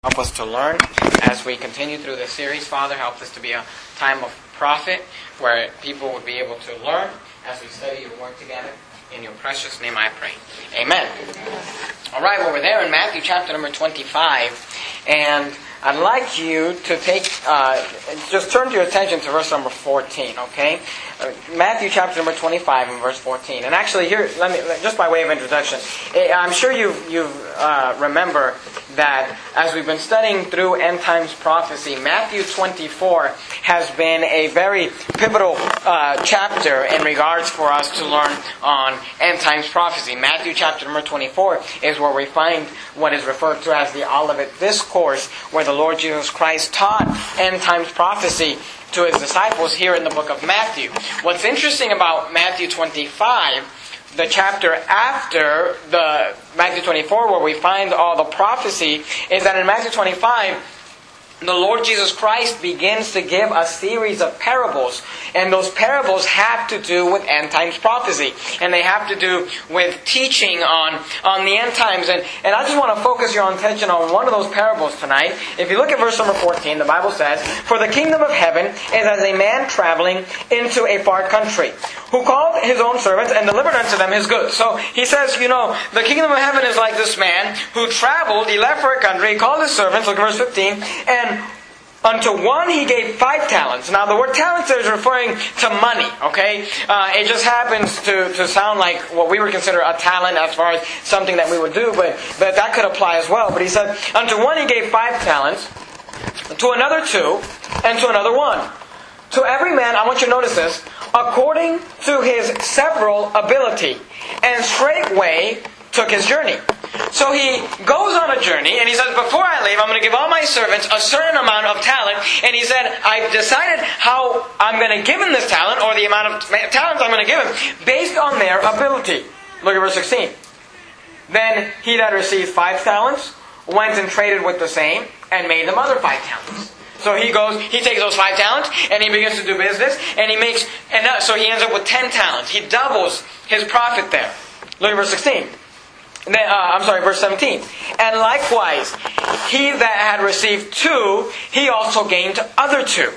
Help us to learn as we continue through this series. Father, help this to be a time of profit where people would be able to learn as we study your word together. In your precious name I pray. Amen. All right, well, we're there in Matthew chapter number 25. And I'd like you to just turn your attention to verse number 14, okay? Matthew chapter number 25 and verse 14. And actually here, just by way of introduction, I'm sure you remember that as we've been studying through end times prophecy, Matthew 24 has been a very pivotal chapter in regards for us to learn on end times prophecy. Matthew chapter number 24 is where we find what is referred to as the Olivet Discourse, where the Lord Jesus Christ taught end times prophecy to His disciples here in the book of Matthew. What's interesting about Matthew 25, the chapter after the Matthew 24, where we find all the prophecy, is that in Matthew 25, the Lord Jesus Christ begins to give a series of parables. And those parables have to do with end times prophecy. And they have to do with teaching on the end times. And I just want to focus your attention on one of those parables tonight. If you look at verse number 14, the Bible says, "For the kingdom of heaven is as a man traveling into a far country, who called his own servants and delivered unto them his goods." So he says, the kingdom of heaven is like this man who traveled, he left for a country, he called his servants, look at verse 15, and unto one he gave 5 talents. Now the word talents there is referring to money, okay? It just happens to sound like what we would consider a talent as far as something that we would do, but that could apply as well. But he said, unto one he gave 5 talents, to another 2, and to another 1. To every man, I want you to notice this, according to his several ability, and straightway took his journey. So he goes on a journey, and he says, before I leave, I'm going to give all my servants a certain amount of talent. And he said, I've decided how I'm going to give him this talent, or the amount of talents I'm going to give him, based on their ability. Look at verse 16. Then he that received 5 talents went and traded with the same, and made them other 5 talents. So he takes those 5 talents, and he begins to do business, and so he ends up with 10 talents. He doubles his profit there. Look at verse 16. Verse 17. And likewise, he that had received 2, he also gained other 2.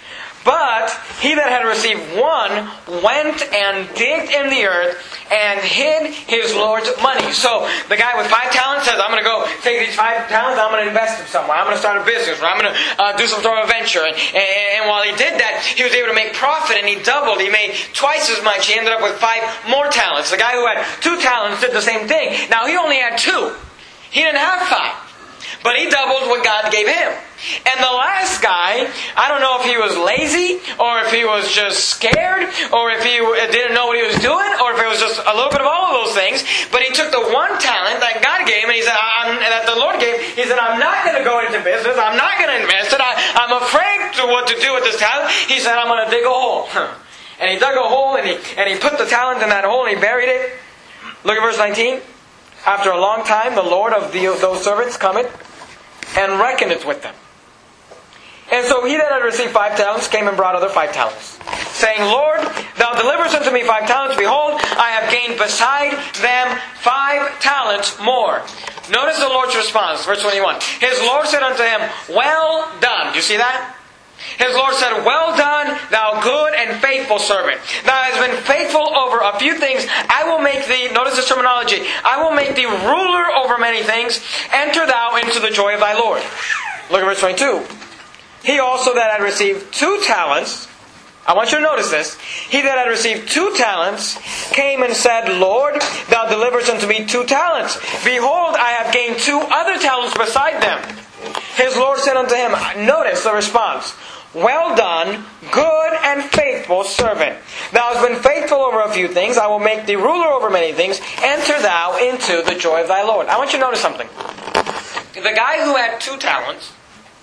But he that had received 1 went and digged in the earth and hid his Lord's money. So the guy with 5 talents says, I'm going to go take these 5 talents, I'm going to invest them somewhere. I'm going to start a business, or I'm going to do some sort of venture. And while he did that, he was able to make profit, and he doubled. He made twice as much. He ended up with 5 more talents. The guy who had 2 talents did the same thing. Now he only had 2. He didn't have 5. But he doubled what God gave him. And the last guy, I don't know if he was lazy, or if he was just scared, or if he didn't know what he was doing, or if it was just a little bit of all of those things. But he took the 1 talent that God gave him, and he said, that the Lord gave, he said, I'm not going to go into business, I'm not going to invest it, I'm afraid to what to do with this talent. He said, I'm going to dig a hole. And he dug a hole, and he put the talent in that hole, and he buried it. Look at verse 19. After a long time, the Lord of those servants cometh, and reckoneth with them. And so he that had received 5 talents came and brought other 5 talents, saying, Lord, thou deliverest unto me 5 talents. Behold, I have gained beside them 5 talents more. Notice the Lord's response, verse 21. His Lord said unto him, well done. Do you see that? His Lord said, well done, thou good and faithful servant. Thou hast been faithful over a few things. I will make thee, notice this terminology, I will make thee ruler over many things. Enter thou into the joy of thy Lord. Look at verse 22. He also that had received 2 talents, I want you to notice this. He that had received 2 talents came and said, Lord, thou deliverest unto me 2 talents. Behold, I have gained 2 other talents beside them. His Lord said unto him, notice the response, well done, good and faithful servant. Thou hast been faithful over a few things. I will make thee ruler over many things. Enter thou into the joy of thy Lord. I want you to notice something. The guy who had 2 talents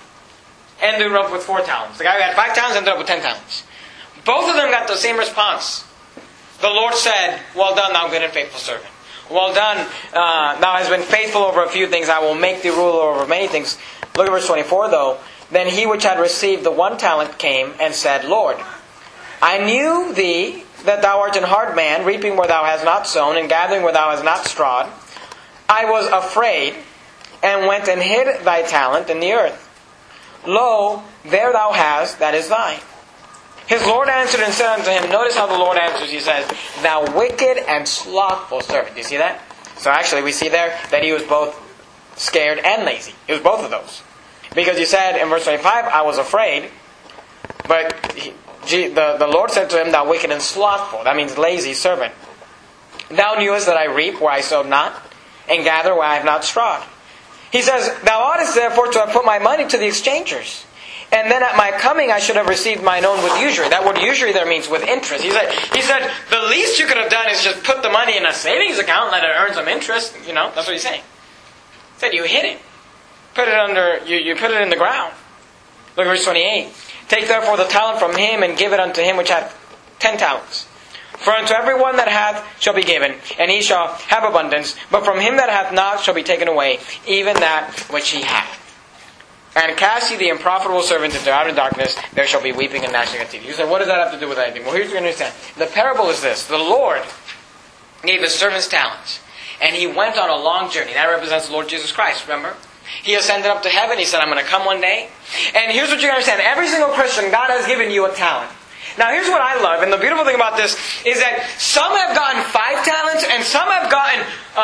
ended up with 4 talents. The guy who had 5 talents ended up with 10 talents. Both of them got the same response. The Lord said, well done, thou good and faithful servant. Well done, thou hast been faithful over a few things. I will make thee ruler over many things. Look at verse 24 though. Then he which had received the 1 talent came and said, Lord, I knew thee that thou art an hard man, reaping where thou hast not sown, and gathering where thou hast not strawed. I was afraid, and went and hid thy talent in the earth. Lo, there thou hast, that is thine. His Lord answered and said unto him," notice how the Lord answers. He says, "Thou wicked and slothful servant." Do you see that? So actually we see there that he was both scared and lazy. He was both of those. Because he said in verse 25, "I was afraid." But the Lord said to him, "Thou wicked and slothful." That means lazy servant. "Thou knewest that I reap where I sowed not, and gather where I have not strawed." He says, "Thou oughtest therefore to have put my money to the exchangers. And then at my coming I should have received mine own with usury." That word usury there means with interest. He said, the least you could have done is just put the money in a savings account and let it earn some interest. You know, that's what he's saying. He said, you hid it. Put it under, you put it in the ground. Look at verse 28. "Take therefore the talent from him and give it unto him which hath 10 talents. For unto every one that hath shall be given, and he shall have abundance. But from him that hath not shall be taken away, even that which he hath. And cast ye the unprofitable servant into outer darkness, there shall be weeping and gnashing of teeth." You say, what does that have to do with anything? Well, here's what you understand. The parable is this. The Lord gave his servants talents, and he went on a long journey. That represents the Lord Jesus Christ, remember? He ascended up to heaven. He said, "I'm going to come one day." And here's what you understand. Every single Christian, God has given you a talent. Now here's what I love, and the beautiful thing about this is that some have gotten 5 talents, and some have gotten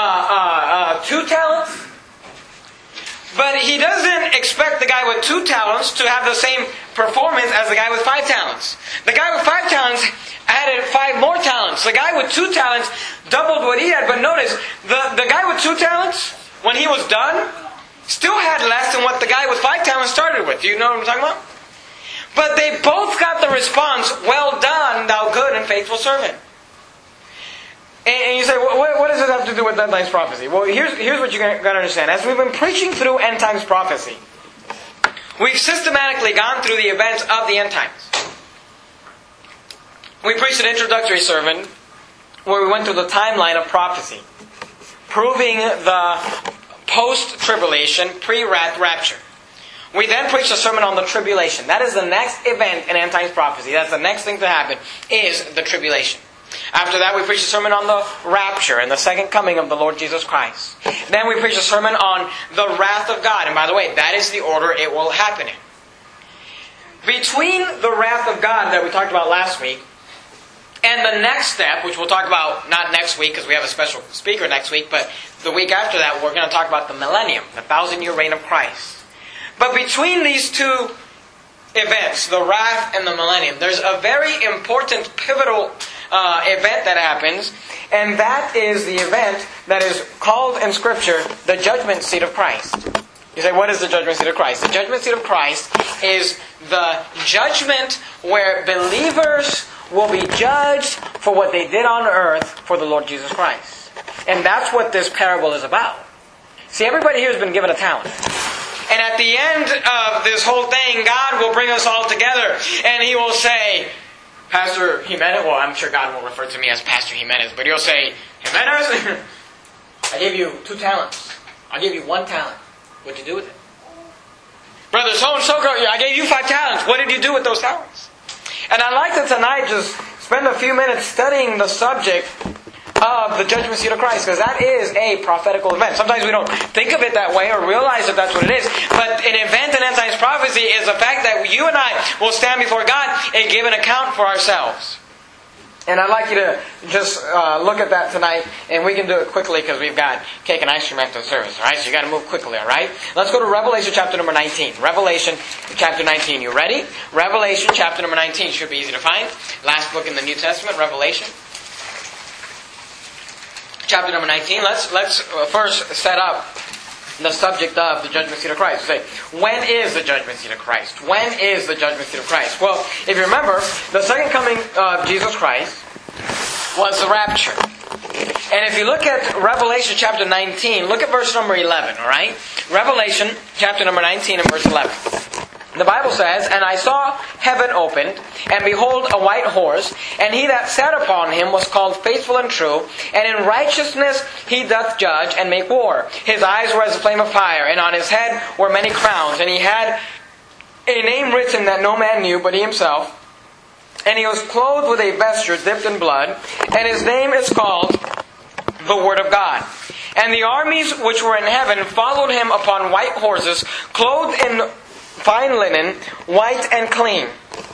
2 talents. But he doesn't expect the guy with 2 talents to have the same performance as the guy with 5 talents. The guy with 5 talents added 5 more talents. The guy with 2 talents doubled what he had. But notice, the guy with 2 talents, when he was done, still had less than what the guy with 5 talents started with. Do you know what I'm talking about? But they both got the response, "Well done, thou good and faithful servant." And you say, what does it have to do with end times prophecy? Well, here's what you're going to understand. As we've been preaching through end times prophecy, we've systematically gone through the events of the end times. We preached an introductory sermon where we went through the timeline of prophecy, proving the post-tribulation, pre-wrath rapture. We then preached a sermon on the tribulation. That is the next event in end times prophecy. That's the next thing to happen, is the tribulation. After that, we preached a sermon on the rapture and the second coming of the Lord Jesus Christ. Then we preached a sermon on the wrath of God. And by the way, that is the order it will happen in. Between the wrath of God that we talked about last week and the next step, which we'll talk about not next week because we have a special speaker next week, but the week after that, we're going to talk about the millennium, the 1,000-year reign of Christ. But between these two events, the wrath and the millennium, there's a very important, pivotal event that happens, and that is the event that is called in Scripture the judgment seat of Christ. You say, what is the judgment seat of Christ? The judgment seat of Christ is the judgment where believers will be judged for what they did on earth for the Lord Jesus Christ. And that's what this parable is about. See, everybody here has been given a talent. And at the end of this whole thing, God will bring us all together. And He will say, Pastor Jimenez, well, I'm sure God will refer to me as Pastor Jimenez, but He'll say, Jimenez, I gave you 2 talents. I'll give you 1 talent. What'd you do with it? Brother so-and-so, I gave you 5 talents. What did you do with those talents? And I'd like to tonight just spend a few minutes studying the subject of the judgment seat of Christ, because that is a prophetical event. Sometimes we don't think of it that way or realize that that's what it is. But an event in end times prophecy is the fact that you and I will stand before God and give an account for ourselves. And I'd like you to just look at that tonight, and we can do it quickly because we've got cake and ice cream after the service. All right, so you got to move quickly. All right, let's go to Revelation chapter number 19. Revelation chapter 19. You ready? Revelation chapter number 19 should be easy to find. Last book in the New Testament, Revelation. Chapter number 19. Let's first set up the subject of the judgment seat of Christ. Say, when is the judgment seat of Christ? When is the judgment seat of Christ? Well, if you remember, the second coming of Jesus Christ was the rapture. And if you look at Revelation chapter 19, look at verse number 11, all right? Revelation chapter number 19 and verse 11. The Bible says, "And I saw heaven opened, and behold a white horse, and he that sat upon him was called Faithful and True, and in righteousness he doth judge and make war. His eyes were as a flame of fire, and on his head were many crowns, and he had a name written that no man knew but he himself. And he was clothed with a vesture dipped in blood, and his name is called the Word of God. And the armies which were in heaven followed him upon white horses, clothed in fine linen, white and clean.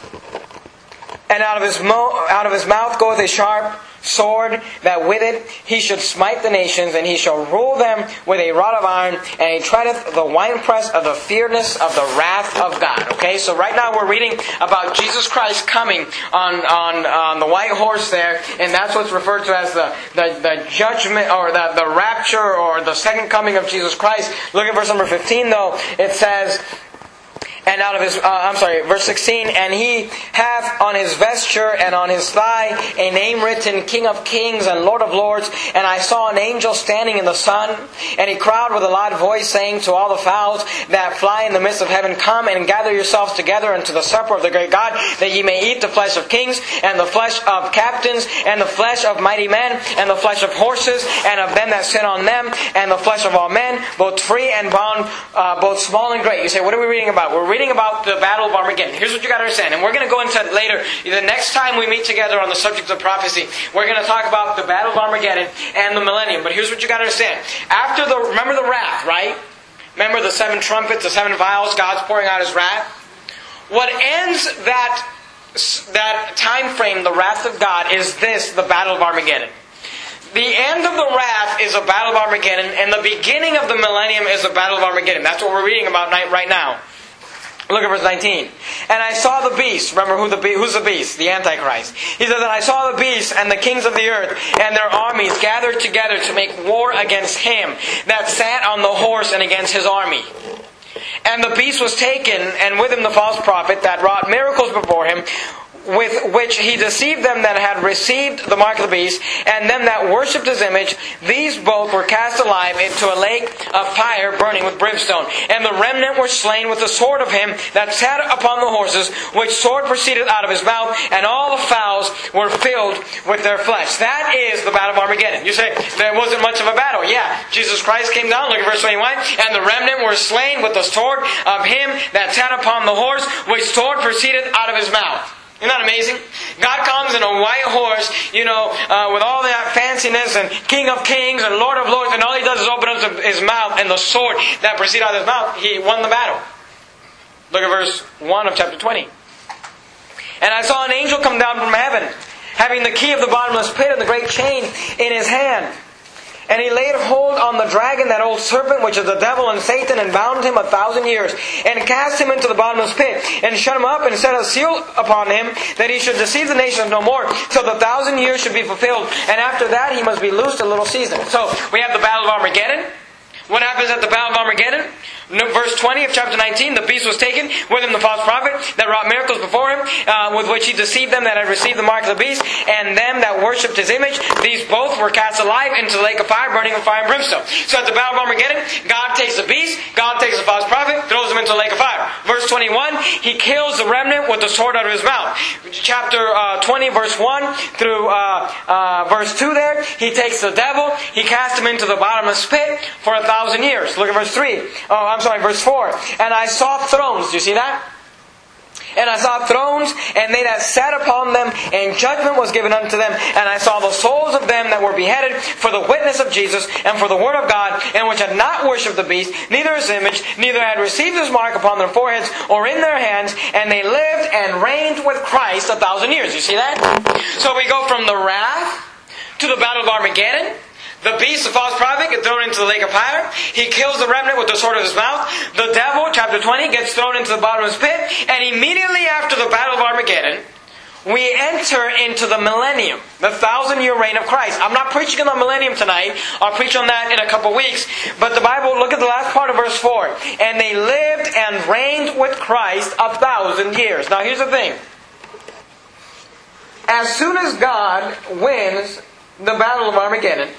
And out of his mouth goeth a sharp sword, that with it he should smite the nations, and he shall rule them with a rod of iron, and he treadeth the winepress of the fierceness of the wrath of God. Okay, so right now we're reading about Jesus Christ coming on the white horse there, and that's what's referred to as the judgment, or the rapture, or the second coming of Jesus Christ. Look at verse number 15 though. It says, and out of his, verse 16, and he hath on his vesture and on his thigh a name written, King of Kings and Lord of Lords. And I saw an angel standing in the sun, and he cried with a loud voice, saying to all the fowls that fly in the midst of heaven, Come and gather yourselves together unto the supper of the great God, that ye may eat the flesh of kings, and the flesh of captains, and the flesh of mighty men, and the flesh of horses, and of them that sit on them, and the flesh of all men, both free and bond, both small and great. You say, what are we reading about? We're reading about the Battle of Armageddon. Here's what you got to understand, and we're going to go into it later. The next time we meet together on the subject of prophecy, we're going to talk about the Battle of Armageddon and the millennium. But here's what you got to understand. Remember the wrath, right? Remember the 7 trumpets, the 7 vials, God's pouring out His wrath? What ends that time frame, the wrath of God, is this, the Battle of Armageddon. The end of the wrath is a Battle of Armageddon, and the beginning of the millennium is a Battle of Armageddon. That's what we're reading about right now. Look at verse 19. And I saw the beast. Remember who's the beast? The Antichrist. He says, and I saw the beast and the kings of the earth and their armies gathered together to make war against him that sat on the horse and against his army. And the beast was taken, and with him the false prophet that wrought miracles before him, with which he deceived them that had received the mark of the beast, and them that worshipped his image. These both were cast alive into a lake of fire burning with brimstone. And the remnant were slain with the sword of him that sat upon the horses, which sword proceeded out of his mouth, and all the fowls were filled with their flesh. That is the Battle of Armageddon. You say, there wasn't much of a battle. Yeah, Jesus Christ came down, look at verse 21, and the remnant were slain with the sword of him that sat upon the horse, which sword proceeded out of his mouth. Isn't that amazing? God comes in a white horse, with all that fanciness and King of Kings and Lord of Lords, and all He does is open up His mouth, and the sword that proceeded out of His mouth, He won the battle. Look at verse 1 of chapter 20. And I saw an angel come down from heaven, having the key of the bottomless pit and the great chain in his hand. And he laid hold on the dragon, that old serpent, which is the devil and Satan, and bound him 1,000 years, and cast him into the bottomless pit, and shut him up, and set a seal upon him, that he should deceive the nations no more, till the 1,000 years should be fulfilled. And after that he must be loosed a little season. So, we have the Battle of Armageddon. What happens at the Battle of Armageddon? Verse 20 of chapter 19, the beast was taken, with him the false prophet that wrought miracles before him, with which he deceived them that had received the mark of the beast, and them that worshipped his image. These both were cast alive into the lake of fire, burning with fire and brimstone. So at the Battle of Armageddon, God takes the beast, God takes the false prophet, throws him into the lake of fire. Verse 21, He kills the remnant with the sword out of His mouth. Chapter 20, verse 1 through verse 2 there, He takes the devil, He casts him into the bottomless pit for 1,000 years. Look at verse 3. Verse 4. And I saw thrones. Do you see that? And I saw thrones, and they that sat upon them, and judgment was given unto them. And I saw the souls of them that were beheaded for the witness of Jesus, and for the word of God, and which had not worshipped the beast, neither His image, neither had received His mark upon their foreheads, or in their hands, and they lived and reigned with Christ 1,000 years. You see that? So we go from the wrath to the Battle of Armageddon. The beast, the false prophet, gets thrown into the lake of fire. He kills the remnant with the sword of his mouth. The devil, chapter 20, gets thrown into the bottomless pit. And immediately after the Battle of Armageddon, we enter into the millennium, the 1,000-year reign of Christ. I'm not preaching on the millennium tonight. I'll preach on that in a couple weeks. But the Bible, look at the last part of verse 4. And they lived and reigned with Christ 1,000 years. Now here's the thing. As soon as God wins the Battle of Armageddon,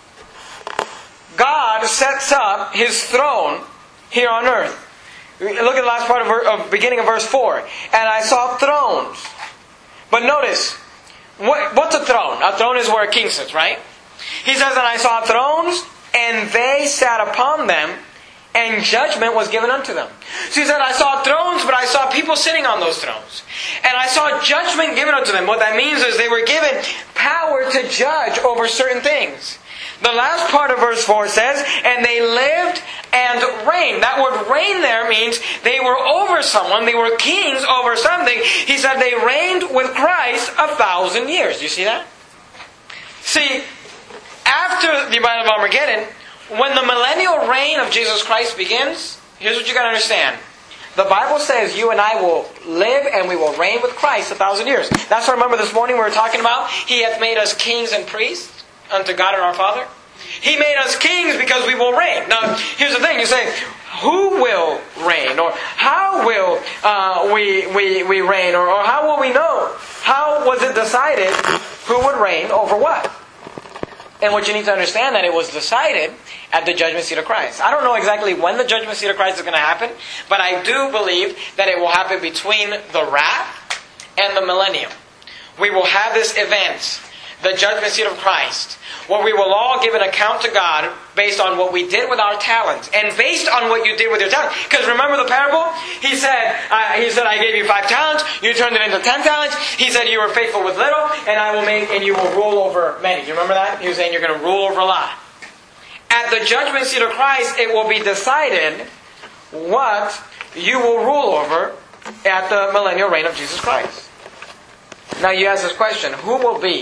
God sets up His throne here on earth. Look at the last part of beginning of verse 4. And I saw thrones. But notice, what's a throne? A throne is where a king sits, right? He says, and I saw thrones, and they sat upon them, and judgment was given unto them. So he said, I saw thrones, but I saw people sitting on those thrones. And I saw judgment given unto them. What that means is they were given power to judge over certain things. The last part of verse 4 says, and they lived and reigned. That word reign there means they were over someone. They were kings over something. He said they reigned with Christ 1,000 years. Do you see that? See, after the Battle of Armageddon, when the millennial reign of Jesus Christ begins, here's what you got to understand. The Bible says you and I will live and we will reign with Christ 1,000 years. That's what I remember this morning we were talking about. He hath made us kings and priests unto God and our Father. He made us kings because we will reign. Now, here's the thing. You say, who will reign? Or how will we reign? Or how will we know? How was it decided who would reign over what? And what you need to understand that it was decided at the judgment seat of Christ. I don't know exactly when the judgment seat of Christ is going to happen, but I do believe that it will happen between the wrath and the millennium. We will have this event, the judgment seat of Christ, where we will all give an account to God based on what we did with our talents and based on what you did with your talents. Because remember the parable? He said, I gave you 5 talents, you turned it into 10 talents. He said, you were faithful with little, and you will rule over many. You remember that? He was saying you're going to rule over a lot. At the judgment seat of Christ, it will be decided what you will rule over at the millennial reign of Jesus Christ. Now you ask this question, who will be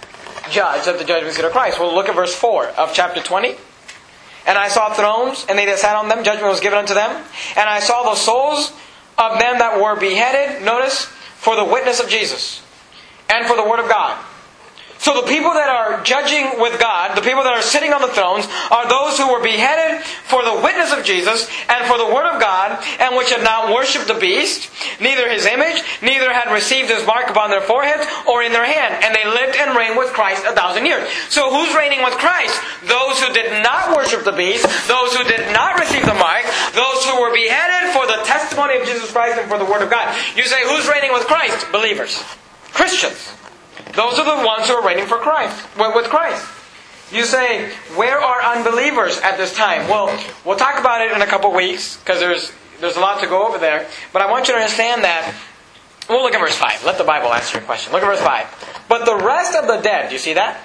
judge at the judgment seat of Christ? Well, look at verse 4 of chapter 20. And I saw thrones, and they that sat on them, judgment was given unto them. And I saw the souls of them that were beheaded, notice, for the witness of Jesus, and for the word of God. So the people that are judging with God, the people that are sitting on the thrones, are those who were beheaded for the witness of Jesus and for the word of God, and which had not worshipped the beast, neither his image, neither had received his mark upon their foreheads or in their hand. And they lived and reigned with Christ 1,000 years. So who's reigning with Christ? Those who did not worship the beast, those who did not receive the mark, those who were beheaded for the testimony of Jesus Christ and for the word of God. You say, who's reigning with Christ? Believers. Christians. Those are the ones who are reigning for Christ, with Christ. You say, where are unbelievers at this time? Well, we'll talk about it in a couple weeks, because there's a lot to go over there. But I want you to understand that. We'll look at verse 5. Let the Bible answer your question. Look at verse 5. But the rest of the dead, do you see that?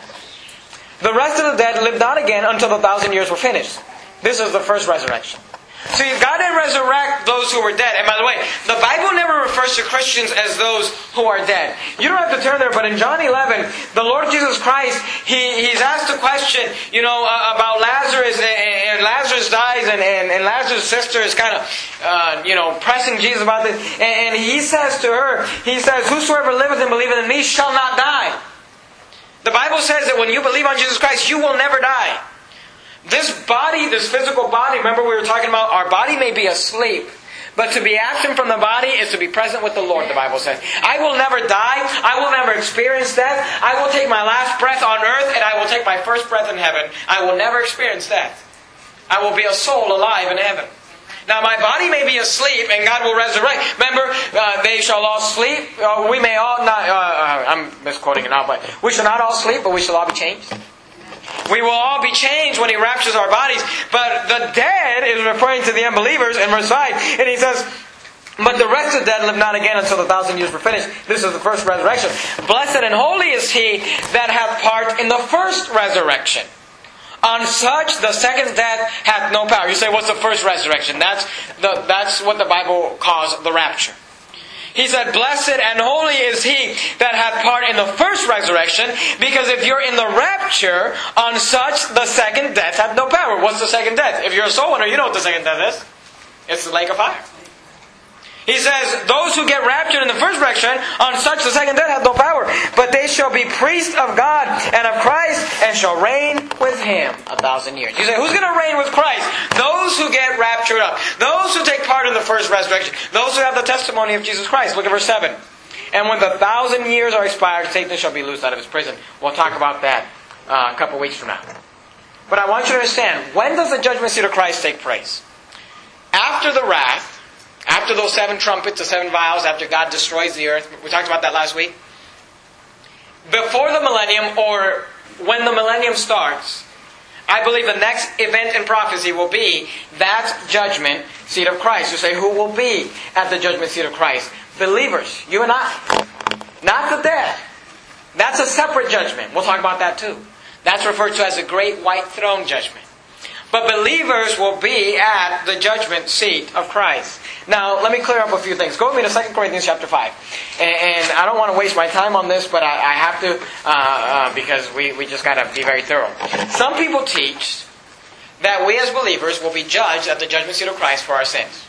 The rest of the dead lived not again until the 1,000 years were finished. This is the first resurrection. See, God didn't resurrect those who were dead. And by the way, the Bible never refers to Christians as those who are dead. You don't have to turn there, but in John 11, the Lord Jesus Christ, He's asked a question, about Lazarus, and Lazarus dies, and Lazarus' sister is kind of, pressing Jesus about this. And He says to her, whosoever liveth and believeth in me shall not die. The Bible says that when you believe on Jesus Christ, you will never die. This body, this physical body, remember we were talking about our body may be asleep, but to be absent from the body is to be present with the Lord, the Bible says. I will never die. I will never experience death. I will take my last breath on earth and I will take my first breath in heaven. I will never experience death. I will be a soul alive in heaven. Now my body may be asleep and God will resurrect. Remember, they shall all sleep. We may all not, I'm misquoting it now, but we shall not all sleep, but we shall all be changed. We will all be changed when He raptures our bodies. But the dead is referring to the unbelievers in verse 5. And He says, but the rest of the dead live not again until the 1,000 years were finished. This is the first resurrection. Blessed and holy is he that hath part in the first resurrection. On such the second death hath no power. You say, what's the first resurrection? That's what the Bible calls the rapture. He said, blessed and holy is he that hath part in the first resurrection, because if you're in the rapture, on such the second death hath no power. What's the second death? If you're a soul winner, you know what the second death is. It's the lake of fire. He says, those who get raptured in the first resurrection, on such the second death hath no power. But they shall be priests of God and of Christ, and shall reign with Him 1,000 years. You say, who's going to reign with Christ? Those who get raptured up. Those who take part in the first resurrection. Those who have the testimony of Jesus Christ. Look at verse 7. And when the 1,000 years are expired, Satan shall be loosed out of his prison. We'll talk about that a couple weeks from now. But I want you to understand, when does the judgment seat of Christ take place? After the wrath, after those 7 trumpets, the 7 vials, after God destroys the earth. We talked about that last week. Before the millennium, or when the millennium starts, I believe the next event in prophecy will be that judgment seat of Christ. You say, who will be at the judgment seat of Christ? Believers, you and I. Not the dead. That's a separate judgment. We'll talk about that too. That's referred to as the great white throne judgment. But believers will be at the judgment seat of Christ. Now, let me clear up a few things. Go with me to 2 Corinthians chapter 5. And I don't want to waste my time on this, but I have to because we just got to be very thorough. Some people teach that we as believers will be judged at the judgment seat of Christ for our sins.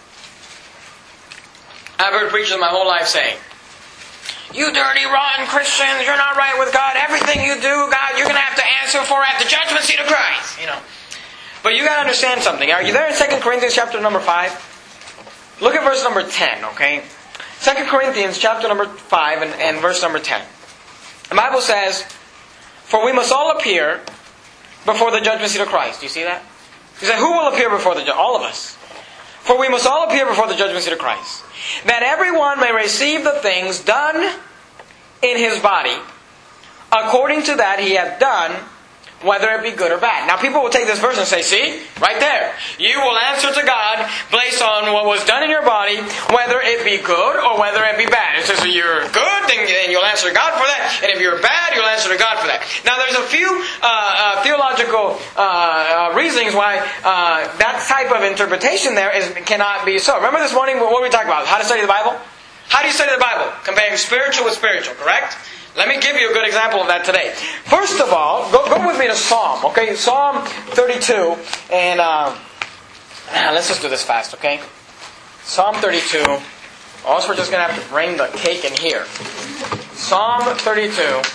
I've heard preachers my whole life saying, "You dirty, rotten Christians, you're not right with God. Everything you do, God, you're going to have to answer for at the judgment seat of Christ." But you got to understand something. Are you there in 2 Corinthians chapter number 5? Look at verse number 10, okay? 2 Corinthians chapter number 5 and verse number 10. The Bible says, "For we must all appear before the judgment seat of Christ." Do you see that? You say, who will appear before the judgment? All of us. "For we must all appear before the judgment seat of Christ, that everyone may receive the things done in his body, according to that he hath done, whether it be good or bad." Now people will take this verse and say, see, right there. You will answer to God based on what was done in your body, whether it be good or whether it be bad. It says if you're good, then you'll answer to God for that. And if you're bad, you'll answer to God for that. Now there's a few theological reasons why that type of interpretation there cannot be so. Remember this morning what we talked about? How to study the Bible? How do you study the Bible? Comparing spiritual with spiritual, correct? Let me give you a good example of that today. First of all, go with me to Psalm, okay? Psalm 32, and let's just do this fast, okay? Psalm 32, or else we're just going to have to bring the cake in here. Psalm 32.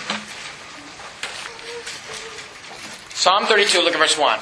Psalm 32, look at verse 1.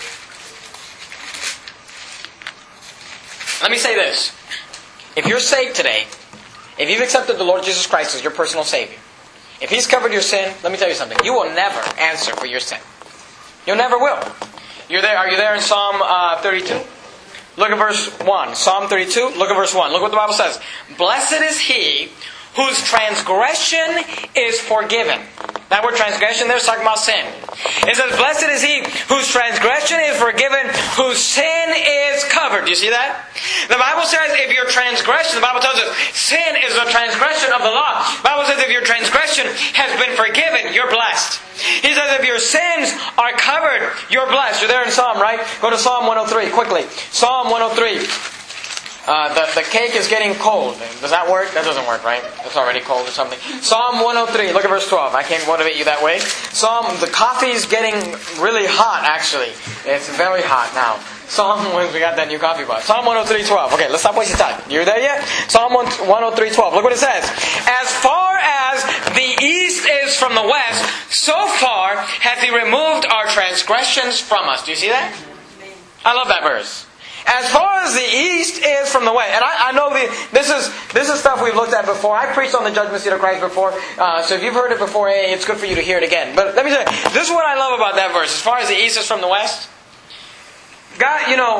Let me say this. If you're saved today, if you've accepted the Lord Jesus Christ as your personal Savior, if He's covered your sin, let me tell you something. You will never answer for your sin. You never will. Are you there in Psalm 32? Look at verse 1. Psalm 32, look at verse 1. Look what the Bible says. "Blessed is he whose transgression is forgiven." That word transgression there is talking about sin. It says, "Blessed is he whose transgression is forgiven, whose sin is covered." Do you see that? The Bible says if your transgression, the Bible tells us, sin is a transgression of the law. The Bible says if your transgression has been forgiven, you're blessed. He says if your sins are covered, you're blessed. You're there in Psalm, right? Go to Psalm 103 quickly. Psalm 103. The cake is getting cold. Does that work? That doesn't work, right? It's already cold or something. Psalm 103. Look at verse 12. I can't motivate you that way. The coffee's getting really hot, actually. It's very hot now. We got that new coffee pot. Psalm 103:12. Okay, let's stop wasting time. You there yet? Psalm 103:12. Look what it says. "As far as the east is from the west, so far hath He removed our transgressions from us." Do you see that? I love that verse. As far as the east is from the west. And I know this is stuff we've looked at before. I preached on the judgment seat of Christ before. So if you've heard it before, hey, it's good for you to hear it again. But let me tell you, this is what I love about that verse. As far as the east is from the west. God,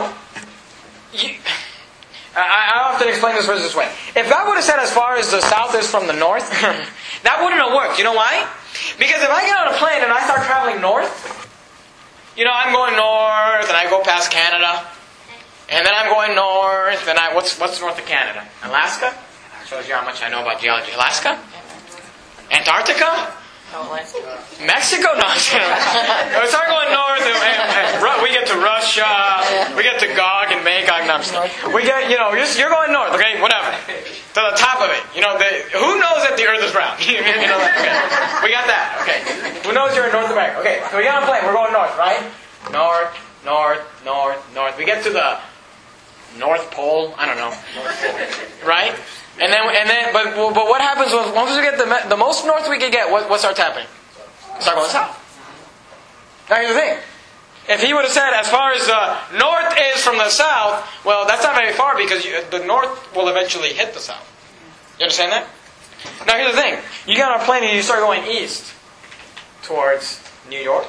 I often explain this verse this way. If God would have said as far as the south is from the north, that wouldn't have worked. You know why? Because if I get on a plane and I start traveling north, I'm going north and I go past Canada. And then I'm going north, and what's north of Canada? Alaska? Shows you how much I know about geology. Alaska? Antarctica? Mexico? No. We start going north, and we get to Russia, we get to Gog and Magog. No, we get, you're going north, okay? Whatever. To the top of it. Who knows that the earth is round? Okay. We got that, okay. Who knows you're in North America? Okay, so we get on a plane, we're going north, right? North. We get to the North Pole. I don't know. Right? But what happens once we get the most north we can get? What starts happening? Start going south. Now here's the thing. If He would have said, as far as the north is from the south, well, that's not very far because the north will eventually hit the south. You understand that? Now here's the thing. You get on a plane and you start going east towards New York.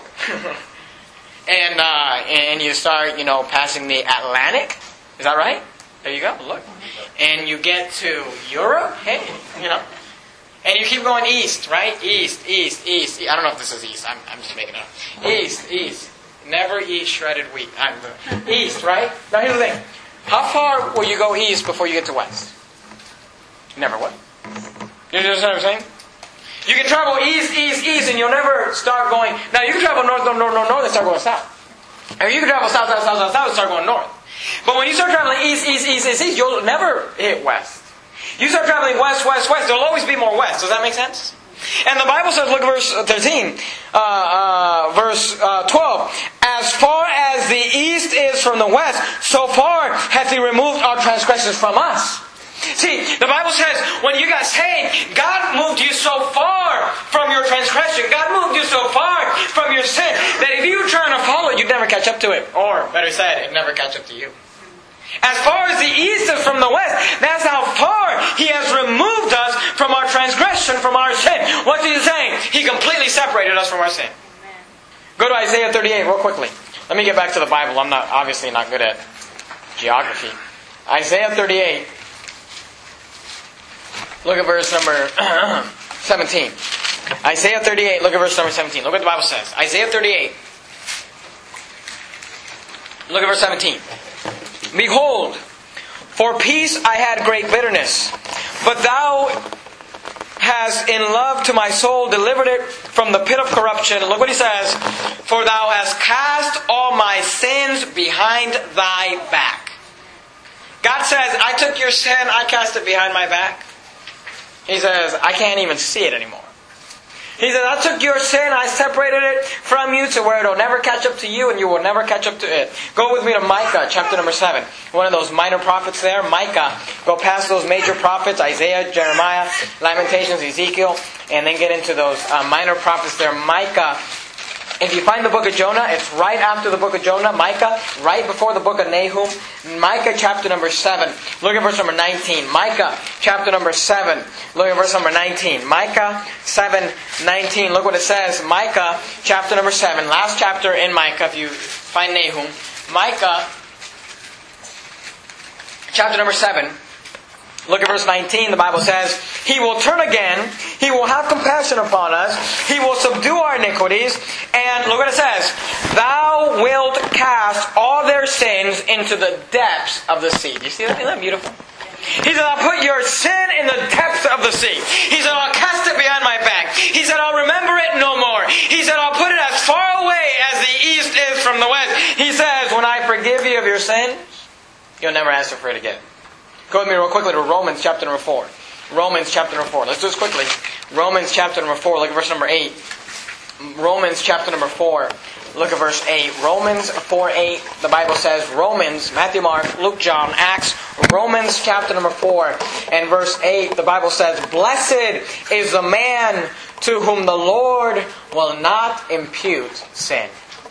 And you start, passing the Atlantic. Is that right? There you go. Look. And you get to Europe. Hey, And you keep going east, right? East. I don't know if this is east. I'm just making it up. East. Never eat shredded wheat. East, right? Now here's the thing. How far will you go east before you get to west? Never what? You understand what I'm saying? You can travel east, and you'll never start going... Now, you can travel north, and start going south. Or you can travel south, and start going north. But when you start traveling east, you'll never hit west. You start traveling west, there'll always be more west. Does that make sense? And the Bible says, look at verse 13, verse 12. As far as the east is from the west, so far hath He removed our transgressions from us. See, the Bible says, when you got saved, God moved you so far from your transgression. God moved you so far from your sin that if you were trying to follow it, you'd never catch up to it. Or, better said, it'd never catch up to you. As far as the east is from the west, that's how far He has removed us from our transgression, from our sin. What's He saying? He completely separated us from our sin. Amen. Go to Isaiah 38 real quickly. Let me get back to the Bible. I'm obviously not good at geography. Isaiah 38. Look at verse number 17. Isaiah 38, look at verse number 17. Look what the Bible says. Isaiah 38. Look at verse 17. Behold, for peace I had great bitterness, but Thou hast in love to my soul delivered it from the pit of corruption. Look what He says. For Thou hast cast all my sins behind Thy back. God says, I took your sin, I cast it behind my back. He says, I can't even see it anymore. He says, I took your sin, I separated it from you to where it will never catch up to you and you will never catch up to it. Go with me to Micah, chapter number 7. One of those minor prophets there, Micah. Go past those major prophets, Isaiah, Jeremiah, Lamentations, Ezekiel, and then get into those minor prophets there. Micah. If you find the book of Jonah, it's right after the book of Jonah. Micah, right before the book of Nahum. Micah chapter number 7. Look at verse number 19. Micah chapter number 7. Look at verse number 19. Micah 7:19. Look what it says. Micah chapter number 7. Last chapter in Micah, if you find Nahum. Micah chapter number 7. Look at verse 19. The Bible says, He will turn again. He will have compassion upon us. He will subdue our iniquities. And look what it says. Thou wilt cast all their sins into the depths of the sea. Do you see that? Isn't that beautiful? He said, I'll put your sin in the depths of the sea. He said, I'll cast it behind my back. He said, I'll remember it no more. He said, I'll put it as far away as the east is from the west. He says, when I forgive you of your sins, you'll never ask for it again. Go with me real quickly to Romans chapter number 4. Romans chapter number 4. Let's do this quickly. Romans chapter number 4. Look at verse number 8. Romans chapter number 4. Look at verse 8. Romans 4:8. The Bible says, Romans, Matthew, Mark, Luke, John, Acts, Romans chapter number 4 and verse 8. The Bible says, Blessed is the man to whom the Lord will not impute sin.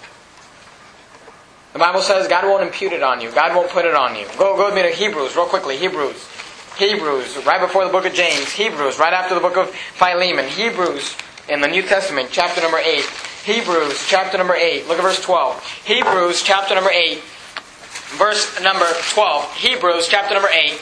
The Bible says God won't impute it on you. God won't put it on you. Go with me to Hebrews real quickly. Hebrews, right before the book of James. Hebrews, right after the book of Philemon. Hebrews in the New Testament, chapter number 8. Hebrews, chapter number 8. Look at verse 12. Hebrews, chapter number 8. Verse number 12. Hebrews, chapter number 8.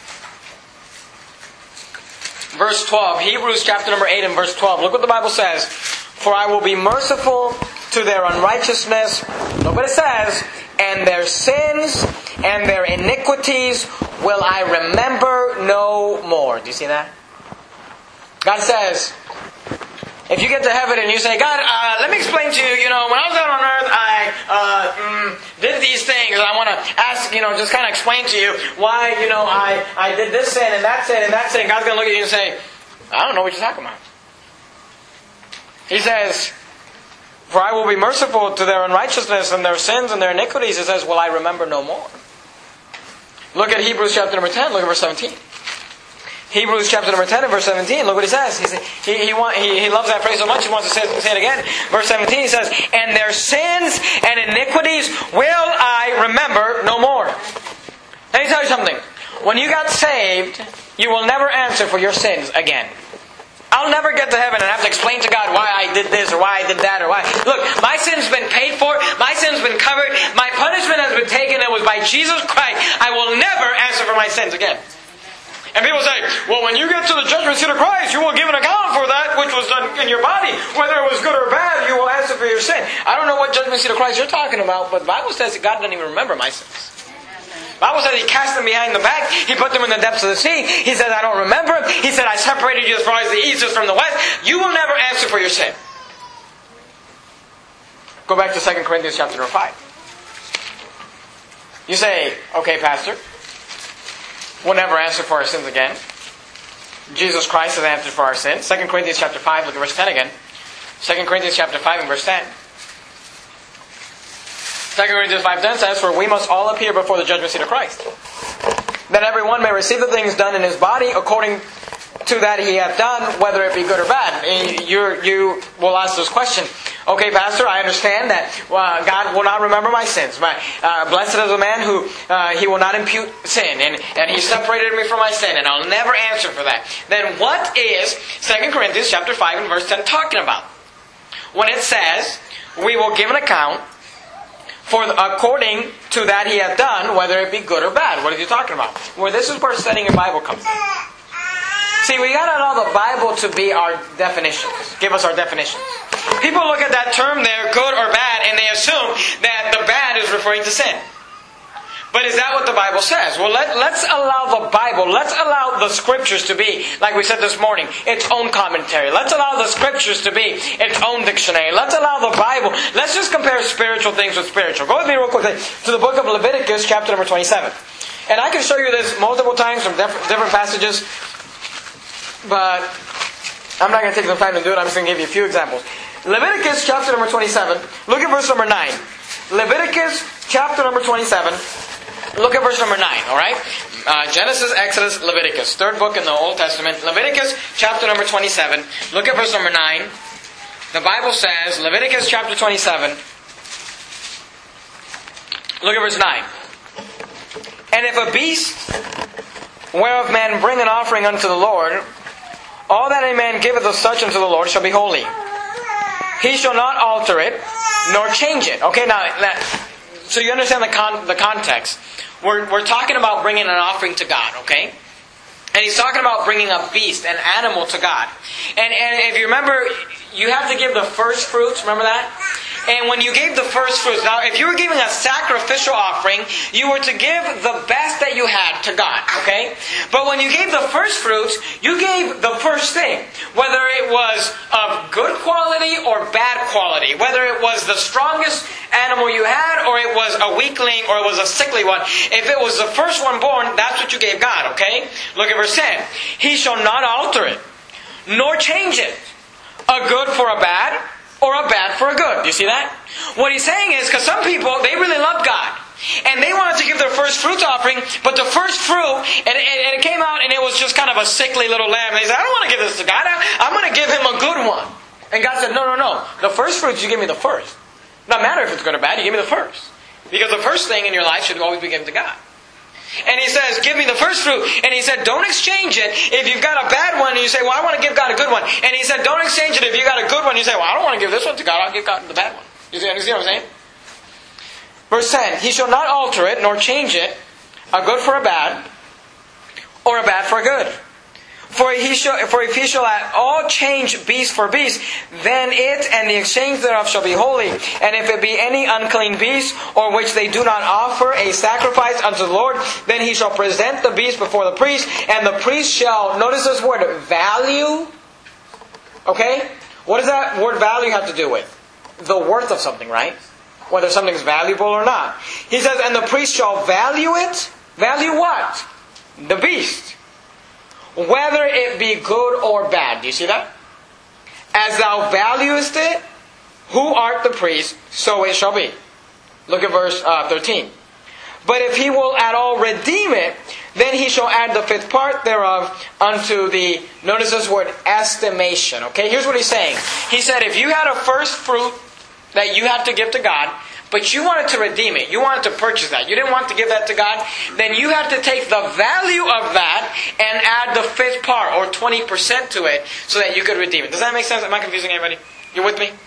Verse 12. Hebrews, chapter number 8 and verse 12. Look what the Bible says. For I will be merciful to their unrighteousness. Look what it says. And their sins and their iniquities will I remember no more. Do you see that? God says, if you get to heaven and you say, God, let me explain to you, when I was out on earth, I did these things. And I want to ask, just kind of explain to you why, I did this sin and that sin and that sin. God's going to look at you and say, I don't know what you're talking about. He says, for I will be merciful to their unrighteousness and their sins and their iniquities. It says, will I remember no more? Look at Hebrews chapter number 10. Look at verse 17. Hebrews chapter number 10 and verse 17. Look what he says. He loves that phrase so much he wants to say it again. Verse 17 he says, and their sins and iniquities will I remember no more. Let me tell you something. When you got saved, you will never answer for your sins again. I'll never get to heaven and have to explain to God why I did this or why I did that or why. Look, my sin's been paid for. My sin's been covered. My punishment has been taken. It was by Jesus Christ. I will never answer for my sins again. And people say, well, when you get to the judgment seat of Christ, you will give an account for that which was done in your body. Whether it was good or bad, you will answer for your sin. I don't know what judgment seat of Christ you're talking about, but the Bible says that God doesn't even remember my sins. The Bible says He cast them behind the back. He put them in the depths of the sea. He said, I don't remember them. He said, I separated you as far as the east is from the west. You will never answer for your sin. Go back to 2 Corinthians chapter 5. You say, okay, Pastor, we'll never answer for our sins again. Jesus Christ has answered for our sins. 2 Corinthians chapter 5, look at verse 10 again. 2 Corinthians chapter 5 and verse 10. 2 Corinthians 5:10 says, for we must all appear before the judgment seat of Christ, that everyone may receive the things done in his body according to that he hath done, whether it be good or bad. You will ask this question. Okay, Pastor, I understand that God will not remember my sins. Blessed is the man who He will not impute sin, and He separated me from my sin, and I'll never answer for that. Then what is 2 Corinthians chapter 5 and verse 10 talking about? When it says, we will give an account for according to that he hath done, whether it be good or bad. What is he talking about? Well, this is where studying your Bible comes in. See, we got to know the Bible to be our definitions. Give us our definitions. People look at that term there, good or bad, and they assume that the bad is referring to sin. But is that what the Bible says? Well, let's allow the Bible, let's allow the Scriptures to be, like we said this morning, its own commentary. Let's allow the Scriptures to be its own dictionary. Let's allow the Bible, let's just compare spiritual things with spiritual. Go with me real quickly to the book of Leviticus, chapter number 27. And I can show you this multiple times from different passages, but I'm not going to take the time to do it. I'm just going to give you a few examples. Leviticus, chapter number 27. Look at verse number 9. Leviticus, chapter number 27. Look at verse number 9, alright? Genesis, Exodus, Leviticus. Third book in the Old Testament. Leviticus, chapter number 27. Look at verse number 9. The Bible says, Leviticus, chapter 27. Look at verse 9. And if a beast whereof man bring an offering unto the Lord, all that a man giveth of such unto the Lord shall be holy. He shall not alter it, nor change it. Okay, now, so you understand the context. We're talking about bringing an offering to God, okay? And he's talking about bringing a beast, an animal to God. And if you remember, you have to give the first fruits, remember that? And when you gave the first fruits, now if you were giving a sacrificial offering, you were to give the best that you had to God, okay? But when you gave the first fruits, you gave the first thing. Whether it was of good quality or bad quality. Whether it was the strongest animal you had, or it was a weakling, or it was a sickly one. If it was the first one born, that's what you gave God, okay? Look at verse 10. He shall not alter it, nor change it. A good for a bad, or a bad for a good. Do you see that? What he's saying is, because some people, they really love God. And they wanted to give their first fruits offering, but the first fruit, and it came out and it was just kind of a sickly little lamb. And they said, I don't want to give this to God. I'm going to give him a good one. And God said, no. The first fruits, you give me the first. No matter if it's good or bad, you give me the first. Because the first thing in your life should always be given to God. And he says, give me the first fruit. And he said, don't exchange it. If you've got a bad one and you say, well, I want to give God a good one. And he said, don't exchange it. If you got a good one, you say, well, I don't want to give this one to God. I'll give God the bad one. You see what I'm saying? Verse 10, he shall not alter it, nor change it, a good for a bad, or a bad for a good. For if he shall at all change beast for beast, then it and the exchange thereof shall be holy. And if it be any unclean beast, or which they do not offer a sacrifice unto the Lord, then he shall present the beast before the priest, and the priest shall, notice this word, value. Okay? What does that word value have to do with? The worth of something, right? Whether something's valuable or not. He says, and the priest shall value it. Value what? The beast. Whether it be good or bad. Do you see that? As thou valuest it, who art the priest, so it shall be. Look at verse 13. But if he will at all redeem it, then he shall add the fifth part thereof unto the, notice this word, estimation. Okay, here's what he's saying. He said, if you had a first fruit that you had to give to God, but you wanted to redeem it, you wanted to purchase that, you didn't want to give that to God, then you had to take the value of that and add the fifth part, or 20% to it, so that you could redeem it. Does that make sense? Am I confusing anybody? You with me?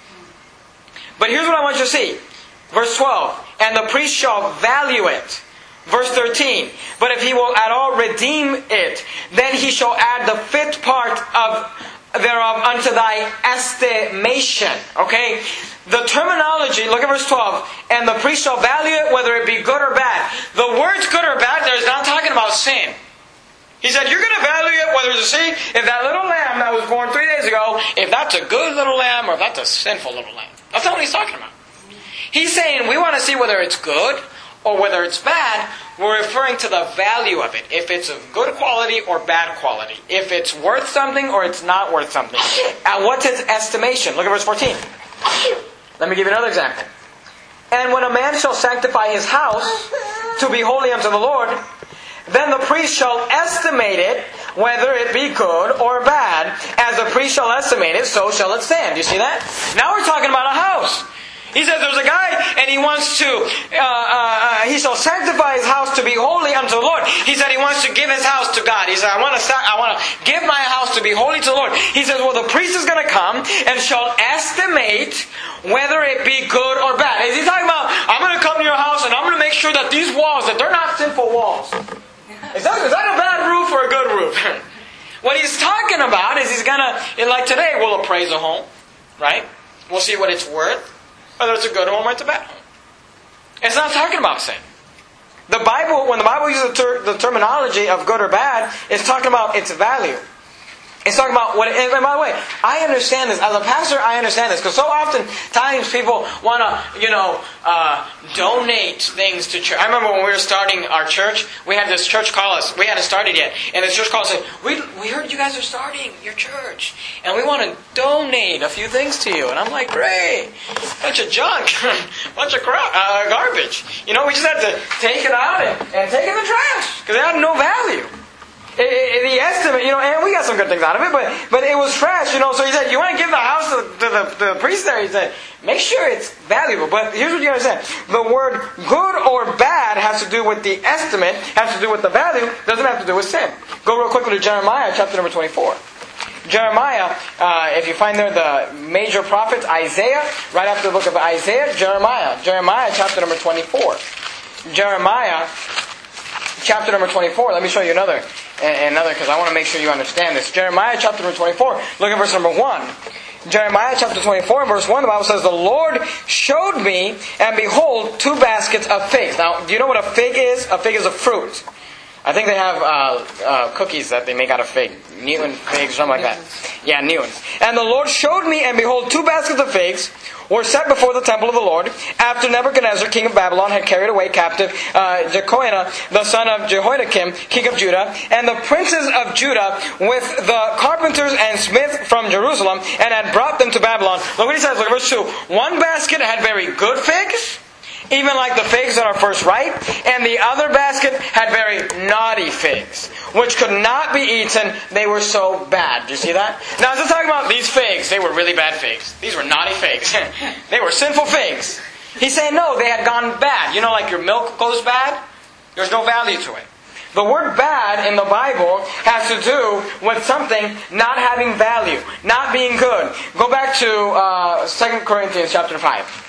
But here's what I want you to see. Verse 12. And the priest shall value it. Verse 13. But if he will at all redeem it, then he shall add the fifth part thereof unto thy estimation. Okay? The terminology, look at verse 12. And the priest shall value it whether it be good or bad. The words good or bad there is not talking about sin. He said, you're going to value it whether to see if that little lamb that was born 3 days ago, if that's a good little lamb or if that's a sinful little lamb. That's not what he's talking about. He's saying we want to see whether it's good or whether it's bad. We're referring to the value of it. If it's of good quality or bad quality. If it's worth something or it's not worth something. And what's its estimation? Look at verse 14. Let me give you another example. And when a man shall sanctify his house to be holy unto the Lord, then the priest shall estimate it, whether it be good or bad. As the priest shall estimate it, so shall it stand. Do you see that? Now we're talking about a house. He says there's a guy and he wants to, he shall sanctify his house to be holy unto the Lord. He said he wants to give his house to God. He said, I want to give my house to be holy to the Lord. He says, well, the priest is going to come and shall estimate whether it be good or bad. Is he talking about, I'm going to come to your house and I'm going to make sure that these walls, that they're not sinful walls? Is that a bad roof or a good roof? What he's talking about is he's going to, like today, we'll appraise a home, right? We'll see what it's worth. Whether it's a good home or it's a bad home. It's not talking about sin. The Bible, when the Bible uses the terminology of good or bad, it's talking about its value. It's talking about what. And by the way, I understand this as a pastor. I understand this because so often times people want to, donate things to church. I remember when we were starting our church, we had this church call us. We hadn't started yet, and this church called us and said, "We heard you guys are starting your church, and we want to donate a few things to you." And I'm like, "Great, bunch of junk, bunch of garbage." We just had to take it out and take it in the trash because it had no value. The estimate, and we got some good things out of it, but it was trash, So he said, you want to give the house to the priest there? He said, make sure it's valuable. But here's what you understand. The word good or bad has to do with the estimate, has to do with the value, doesn't have to do with sin. Go real quickly to Jeremiah chapter number 24. Jeremiah, if you find there the major prophets, Isaiah, right after the book of Isaiah, Jeremiah chapter number 24. Jeremiah chapter number 24. Let me show you another, because I want to make sure you understand this. Jeremiah chapter number 24. Look at verse number 1. Jeremiah chapter 24 verse 1, the Bible says, the Lord showed me, and behold, 2 baskets of figs. Now, do you know what a fig is? A fig is a fruit. I think they have cookies that they make out of fig. Newton figs, something like that. Yeah, Newtons. And the Lord showed me, and behold, 2 baskets of figs were set before the temple of the Lord, after Nebuchadnezzar, king of Babylon, had carried away captive Jehoiada, the son of Jehoiakim, king of Judah, and the princes of Judah with the carpenters and smiths from Jerusalem, and had brought them to Babylon. Look what he says, look at verse 2. 1 basket had very good figs, even like the figs that are first ripe, and the other basket had very naughty figs, which could not be eaten, they were so bad. Do you see that? Now, as I'm talking about these figs, they were really bad figs. These were naughty figs. They were sinful figs. He's saying, no, they had gone bad. Like your milk goes bad? There's no value to it. The word bad in the Bible has to do with something not having value, not being good. Go back to 2 Corinthians chapter 5.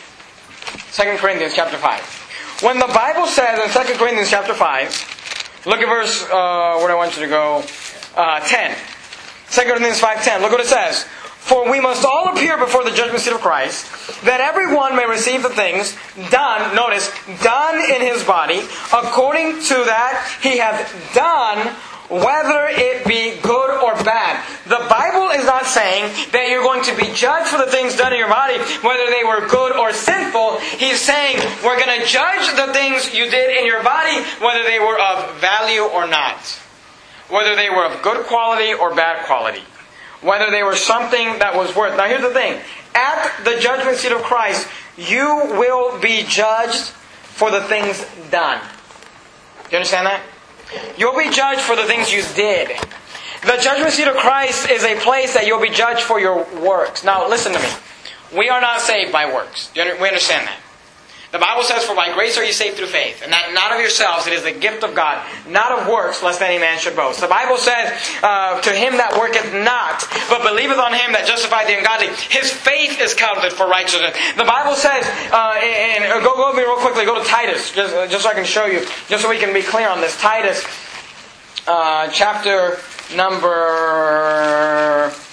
2 Corinthians chapter 5. When the Bible says in 2 Corinthians chapter 5, look at verse, where do I want you to go? 10. 2 Corinthians 5:10. Look what it says. For we must all appear before the judgment seat of Christ, that everyone may receive the things done, notice, done in his body, according to that he hath done, whether it be good or bad. The Bible is not saying that you're going to be judged for the things done in your body, whether they were good or sinful. He's saying we're going to judge the things you did in your body, whether they were of value or not. Whether they were of good quality or bad quality. Whether they were something that was worth. Now here's the thing. At the judgment seat of Christ, you will be judged for the things done. Do you understand that? You'll be judged for the things you did. The judgment seat of Christ is a place that you'll be judged for your works. Now, listen to me. We are not saved by works. We understand that. The Bible says, for by grace are you saved through faith, and that not of yourselves, it is the gift of God, not of works, lest any man should boast. The Bible says, to him that worketh not, but believeth on him that justifieth the ungodly, his faith is counted for righteousness. The Bible says, and go with me real quickly, go to Titus, just so I can show you, just so we can be clear on this. Titus, chapter number 3.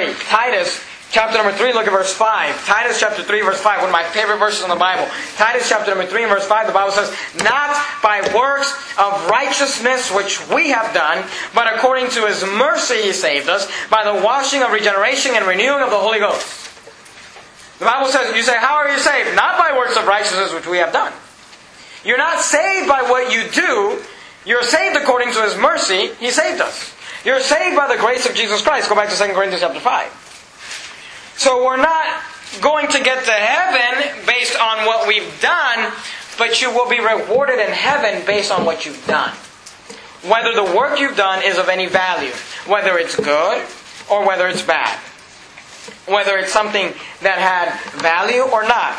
3. Titus chapter number 3, look at verse 5. Titus chapter 3, verse 5, one of my favorite verses in the Bible. Titus chapter number 3 and verse 5, the Bible says, not by works of righteousness which we have done, but according to His mercy He saved us, by the washing of regeneration and renewing of the Holy Ghost. The Bible says, you say, how are you saved? Not by works of righteousness which we have done. You're not saved by what you do. You're saved according to His mercy. He saved us. You're saved by the grace of Jesus Christ. Go back to 2 Corinthians chapter 5. So we're not going to get to heaven based on what we've done, but you will be rewarded in heaven based on what you've done. Whether the work you've done is of any value. Whether it's good or whether it's bad. Whether it's something that had value or not.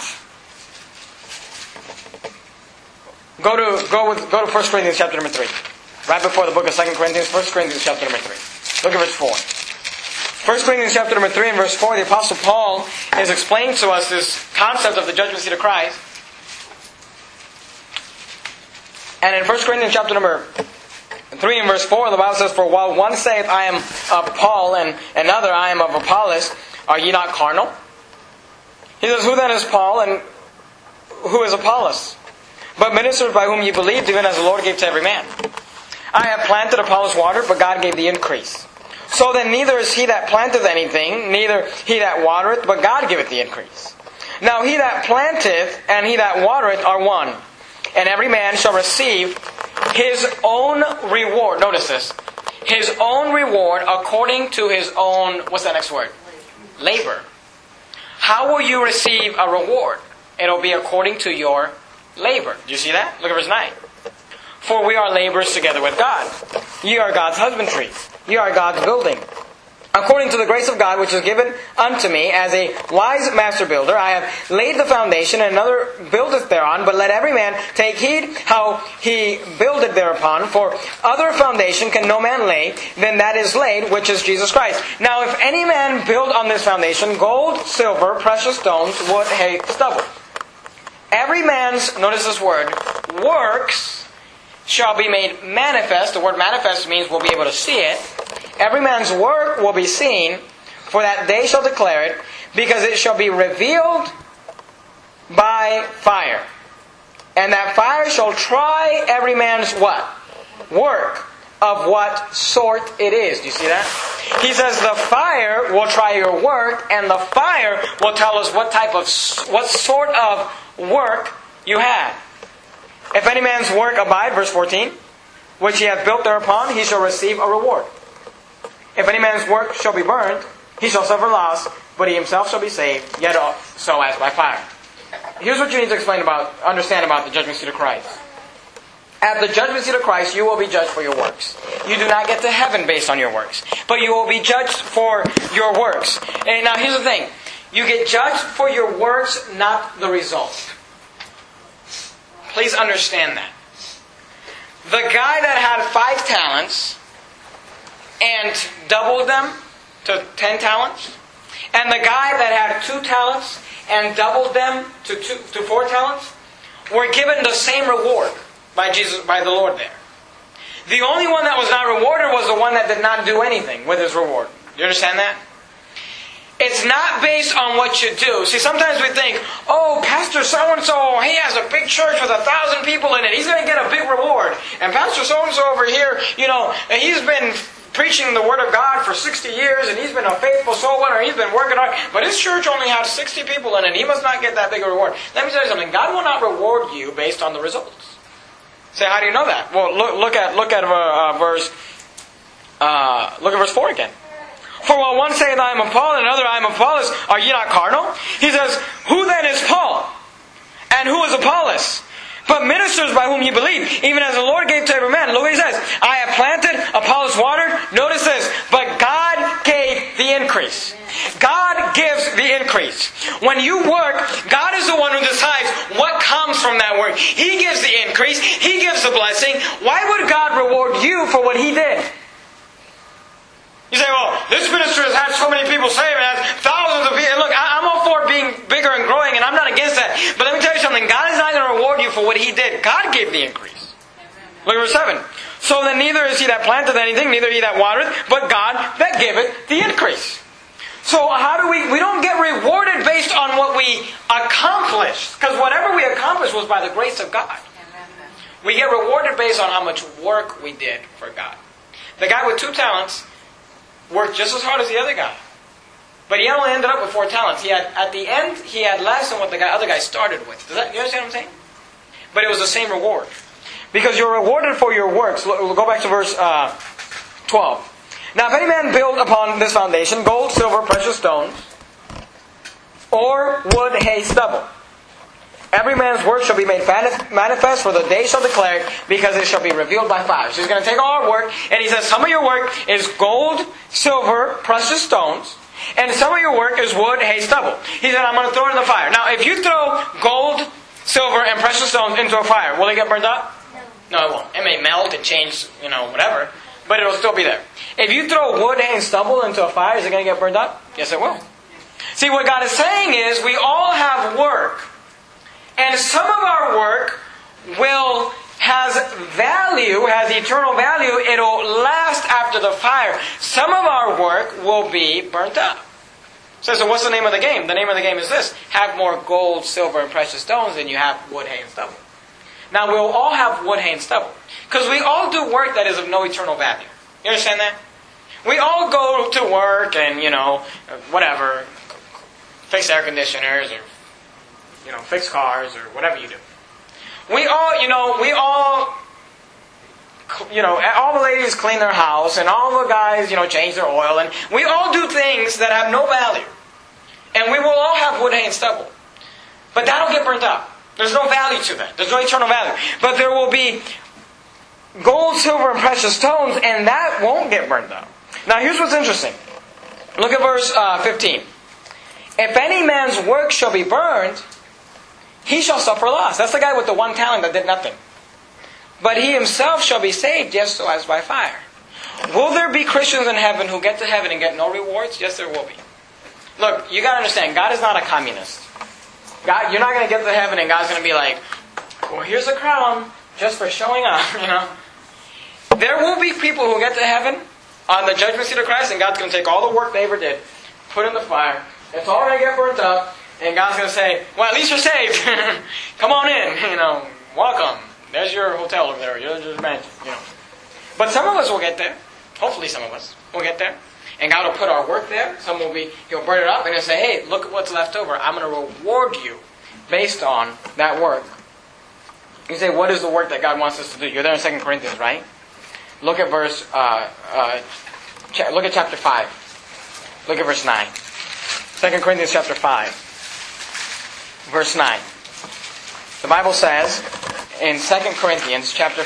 Go to 1 Corinthians chapter number 3. Right before the book of 2 Corinthians, 1 Corinthians chapter number 3. Look at verse 4. 1 Corinthians chapter number 3 and verse 4, the Apostle Paul is explaining to us this concept of the judgment seat of Christ. And in 1 Corinthians chapter number 3 and verse 4, the Bible says, for while one saith, I am of Paul, and another, I am of Apollos, are ye not carnal? He says, who then is Paul, and who is Apollos? But ministers by whom ye believed, even as the Lord gave to every man. I have planted, Apollos watered, but God gave the increase. So then neither is he that planteth anything, neither he that watereth, but God giveth the increase. Now he that planteth and he that watereth are one, and every man shall receive his own reward. Notice this. His own reward according to his own, what's that next word? Labor. How will you receive a reward? It'll be according to your labor. Do you see that? Look at verse 9. For we are laborers together with God. Ye are God's husbandry. Ye are God's building. According to the grace of God which is given unto me, as a wise master builder, I have laid the foundation, and another buildeth thereon. But let every man take heed how he buildeth thereupon. For other foundation can no man lay than that is laid, which is Jesus Christ. Now if any man build on this foundation gold, silver, precious stones, wood, hay, stubble. Every man's, notice this word, works shall be made manifest. The word manifest means we'll be able to see it. Every man's work will be seen, for that day shall declare it, because it shall be revealed by fire. And that fire shall try every man's what? Work, of what sort it is. Do you see that? He says the fire will try your work, and the fire will tell us what sort of work you had. If any man's work abide, verse 14, which he hath built thereupon, he shall receive a reward. If any man's work shall be burned, he shall suffer loss, but he himself shall be saved, yet so as by fire. Here's what you need to understand about the judgment seat of Christ. At the judgment seat of Christ, you will be judged for your works. You do not get to heaven based on your works, but you will be judged for your works. And now here's the thing. You get judged for your works, not the result. Please understand that. The guy that had 5 talents and doubled them to 10 talents, and the guy that had 2 talents and doubled them to 4 talents, were given the same reward by the Lord there. The only one that was not rewarded was the one that did not do anything with his reward. Do you understand that? It's not based on what you do. See, sometimes we think, oh, Pastor so-and-so, he has a big church with 1,000 people in it. He's going to get a big reward. And Pastor so-and-so over here, he's been preaching the Word of God for 60 years, and he's been a faithful soul winner. He's been working hard. But his church only has 60 people in it. He must not get that big a reward. Let me tell you something. God will not reward you based on the results. Say, how do you know that? Well, look at verse 4 again. For while one saith, I am of Paul, and another, I am of Apollos, are ye not carnal? He says, who then is Paul? And who is Apollos? But ministers by whom ye believe, even as the Lord gave to every man. Look what he says. I have planted, Apollos watered. Notice this. But God gave the increase. God gives the increase. When you work, God is the one who decides what comes from that work. He gives the increase. He gives the blessing. Why would God reward you for what He did? You say, well, this ministry has had so many people saved, it has thousands of people. Look, I'm all for being bigger and growing, and I'm not against that. But let me tell you something. God is not going to reward you for what He did. God gave the increase. Look at verse 7. So then neither is he that planteth anything, neither he that watereth, but God that giveth the increase. So how do we don't get rewarded based on what we accomplished. Because whatever we accomplished was by the grace of God. We get rewarded based on how much work we did for God. The guy with 2 talents worked just as hard as the other guy. But he only ended up with 4 talents. At the end, he had less than what the other guy started with. You understand what I'm saying? But it was the same reward. Because you're rewarded for your works. We'll go back to verse 12. Now if any man build upon this foundation gold, silver, precious stones, or wood, hay, stubble, every man's work shall be made manifest, for the day shall declare it, because it shall be revealed by fire. So he's going to take all our work, and he says some of your work is gold, silver, precious stones, and some of your work is wood, hay, stubble. He said, I'm going to throw it in the fire. Now if you throw gold, silver, and precious stones into a fire, will it get burned up? No, it won't. It may melt and change, whatever. But it'll still be there. If you throw wood, hay, and stubble into a fire, is it going to get burned up? Yes, it will. See, what God is saying is, we all have work. And some of our work has value, has eternal value. It'll last after the fire. Some of our work will be burnt up. So what's the name of the game? The name of the game is this. Have more gold, silver, and precious stones than you have wood, hay, and stubble. Now, we'll all have wood, hay, and stubble. Because we all do work that is of no eternal value. You understand that? We all go to work and, whatever, fix air conditioners or, fix cars or whatever you do. We all, all the ladies clean their house and all the guys, change their oil. And we all do things that have no value. And we will all have wood, hay, and stubble. But that'll get burnt up. There's no value to that. There's no eternal value. But there will be gold, silver, and precious stones, and that won't get burned up. Now here's what's interesting. Look at verse 15. If any man's work shall be burned, he shall suffer loss. That's the guy with the 1 talent that did nothing. But he himself shall be saved, yes, so as by fire. Will there be Christians in heaven who get to heaven and get no rewards? Yes, there will be. Look, you got to understand, God is not a communist. God, you're not going to get to heaven and God's going to be like, well, here's a crown just for showing up, There will be people who get to heaven on the judgment seat of Christ, and God's going to take all the work they ever did, put in the fire. It's all going to get burnt up, and God's going to say, well, at least you're saved. Come on in, welcome. There's your hotel over there. There's your mansion, But some of us will get there. Hopefully some of us will get there. And God will put our work there. He'll burn it up and he'll say, hey, look at what's left over. I'm going to reward you based on that work. You say, what is the work that God wants us to do? You're there in 2 Corinthians, right? Look at look at chapter 5. Look at verse 9. 2 Corinthians chapter 5. Verse 9. The Bible says in 2 Corinthians chapter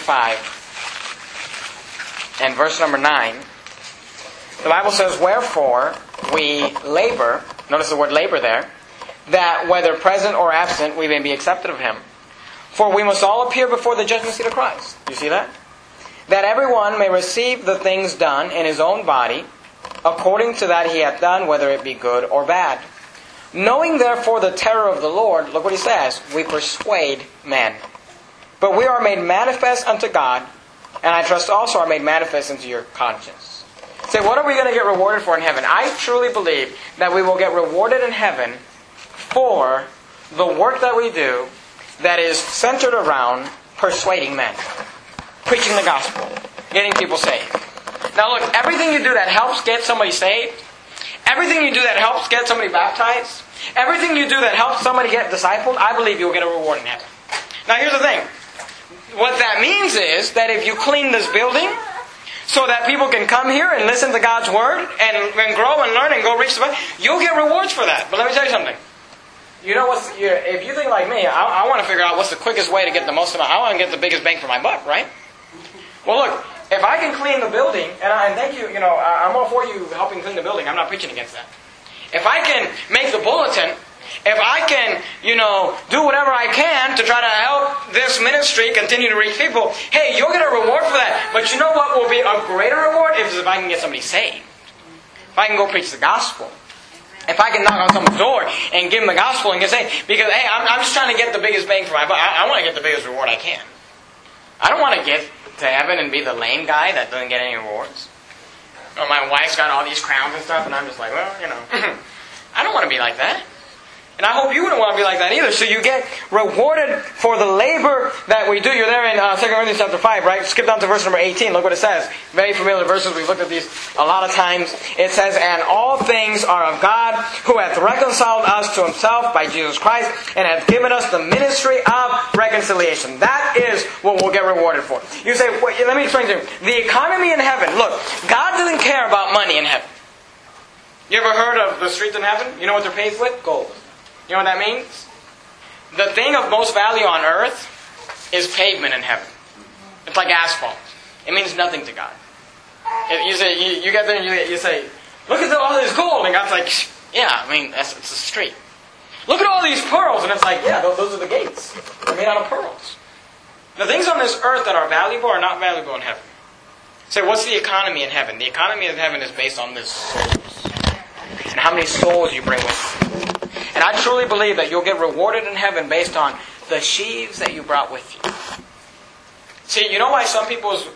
5 and verse number 9, the Bible says, wherefore we labor, notice the word labor there, that whether present or absent we may be accepted of Him. For we must all appear before the judgment seat of Christ. You see that? That everyone may receive the things done in his own body, according to that he hath done, whether it be good or bad. Knowing therefore the terror of the Lord, look what he says, we persuade men. But we are made manifest unto God, and I trust also are made manifest into your conscience. Say, what are we going to get rewarded for in heaven? I truly believe that we will get rewarded in heaven for the work that we do that is centered around persuading men, preaching the gospel, getting people saved. Now look, everything you do that helps get somebody saved, everything you do that helps get somebody baptized, everything you do that helps somebody get discipled, I believe you'll get a reward in heaven. Now here's the thing. What that means is that if you clean this building so that people can come here and listen to God's Word and grow and learn and go reach the Bible, you'll get rewards for that. But let me tell you something. If you think like me, I want to figure out what's the quickest way to get the most amount. I want to get the biggest bang for my buck, right? Well, look, if I can clean the building, and thank you, I'm all for you helping clean the building. I'm not preaching against that. If I can make the bulletin, if I can, do whatever I can to try to help this ministry continue to reach people, hey, you'll get a reward for that. But you know what will be a greater reward? If I can get somebody saved. If I can go preach the gospel. If I can knock on someone's door and give them the gospel and get saved. Because, hey, I'm just trying to get the biggest bang for my buck. I want to get the biggest reward I can. I don't want to get to heaven and be the lame guy that doesn't get any rewards. Or my wife's got all these crowns and stuff, and I'm just like, well, I don't want to be like that. And I hope you wouldn't want to be like that either. So you get rewarded for the labor that we do. You're there in 2 Corinthians chapter 5, right? Skip down to verse number 18. Look what it says. Very familiar verses. We've looked at these a lot of times. It says, and all things are of God, who hath reconciled us to himself by Jesus Christ, and hath given us the ministry of reconciliation. That is what we'll get rewarded for. You say, well, let me explain to you. The economy in heaven. Look, God doesn't care about money in heaven. You ever heard of the streets in heaven? You know what they're paved with? Gold. You know what that means? The thing of most value on earth is pavement in heaven. It's like asphalt. It means nothing to God. You say, you get there and you say, look at all this gold. And God's like, yeah, it's a street. Look at all these pearls. And it's like, yeah, those are the gates. They're made out of pearls. The things on this earth that are valuable are not valuable in heaven. So what's the economy in heaven? The economy in heaven is based on the souls. And how many souls you bring with you. And I truly believe that you'll get rewarded in heaven based on the sheaves that you brought with you. See, you know why some people's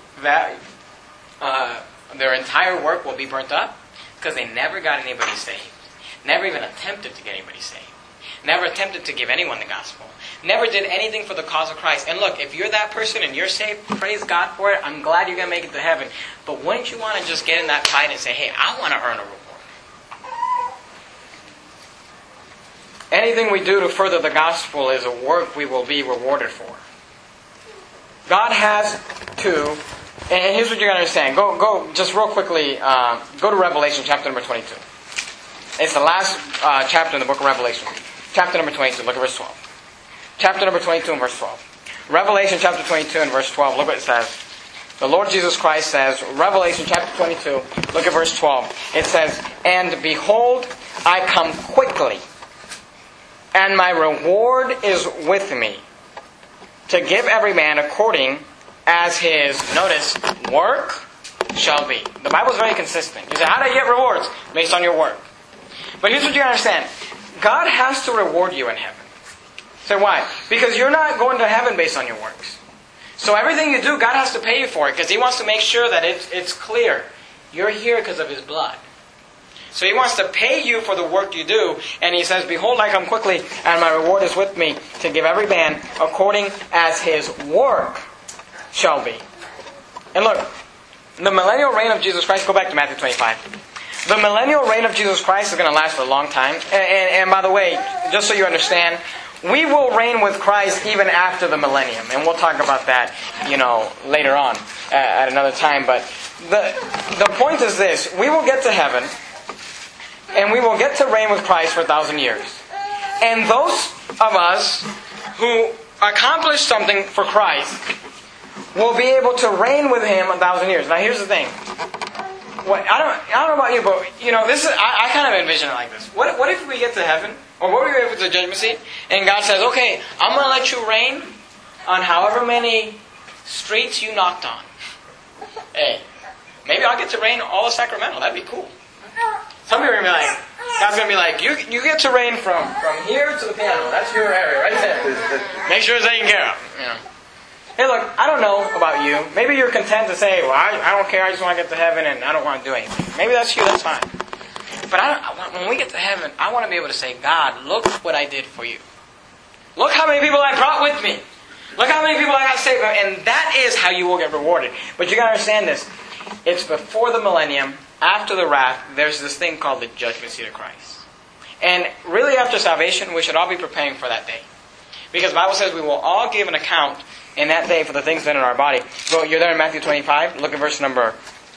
their entire work will be burnt up? Because they never got anybody saved. Never even attempted to get anybody saved. Never attempted to give anyone the gospel. Never did anything for the cause of Christ. And look, if you're that person and you're saved, praise God for it. I'm glad you're going to make it to heaven. But wouldn't you want to just get in that fight and say, hey, I want to earn a reward? Anything we do to further the gospel is a work we will be rewarded for. God has to, and here's what you're going to understand. Go, just real quickly, go to Revelation chapter number 22. It's the last chapter in the book of Revelation. Chapter number 22, look at verse 12. Chapter number 22 and verse 12. Revelation chapter 22 and verse 12, look what it says. The Lord Jesus Christ says, Revelation chapter 22, look at verse 12. It says, and behold, I come quickly, and my reward is with me, to give every man according as his, notice, work shall be. The Bible is very consistent. You say, how do you get rewards? Based on your work. But here's what you understand. God has to reward you in heaven. So why? Because you're not going to heaven based on your works. So everything you do, God has to pay you for it, because He wants to make sure that it's clear. You're here because of His blood. So He wants to pay you for the work you do. And He says, behold, I come quickly, and my reward is with me, to give every man according as his work shall be. And look, the millennial reign of Jesus Christ, go back to Matthew 25. The millennial reign of Jesus Christ is going to last for a long time. And by the way, just so you understand, we will reign with Christ even after the millennium. And we'll talk about that, later on at another time. But the point is this. We will get to heaven, and we will get to reign with Christ for 1,000 years. And those of us who accomplish something for Christ will be able to reign with Him 1,000 years. Now here's the thing. I don't know about you, but this is I kind of envision it like this. What if we get to heaven, or what if we get to the judgment seat, and God says, "Okay, I'm going to let you reign on however many streets you knocked on. Hey, maybe I'll get to reign all of Sacramento. That'd be cool." Some people are going to be like, God's going to be like, "You get to reign from here to the piano. That's your area right there. Make sure it's taken care of." Hey, look, I don't know about you. Maybe you're content to say, well, I don't care, I just want to get to heaven and I don't want to do anything. Maybe that's you, that's fine. But when we get to heaven, I want to be able to say, God, look what I did for you. Look how many people I brought with me. Look how many people I got saved. And that is how you will get rewarded. But you got to understand this. It's before the millennium, after the wrath, there's this thing called the judgment seat of Christ. And really after salvation, we should all be preparing for that day. Because the Bible says we will all give an account in that day for the things done in our body. So you're there in Matthew 25. Look at verse number,